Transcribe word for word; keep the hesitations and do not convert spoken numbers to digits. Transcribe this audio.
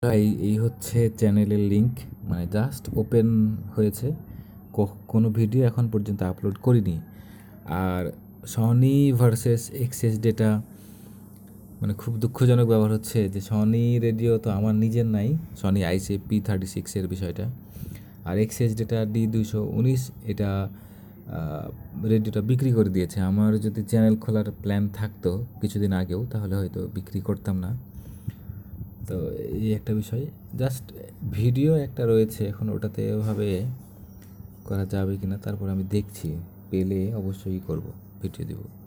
এই এই হচ্ছে চ্যানেলের লিঙ্ক, মানে জাস্ট ওপেন হয়েছে, কোনো ভিডিও এখন পর্যন্ত আপলোড করিনি। আর সনি ভার্সেস এক্সএস ডেটা, মানে খুব দুঃখজনক ব্যাপার হচ্ছে যে সনি রেডিও তো আমার নিজের নাই, সনি আইসি পি থার্টি সিক্সের বিষয়টা। আর এক্সএস ডেটা ডি দুইশো উনিশ এটা রেডিওটা বিক্রি করে দিয়েছে। আমার যদি চ্যানেল খোলার প্ল্যান থাকতো কিছুদিন আগেও, তাহলে হয়তো বিক্রি করতাম না। তো এই একটা বিষয়, জাস্ট ভিডিও একটা রয়েছে, এখন ওটাতে ওভাবে করা যাবে কি না তারপর আমি দেখছি, পেলে অবশ্যই করব, ভিডিও দেবো।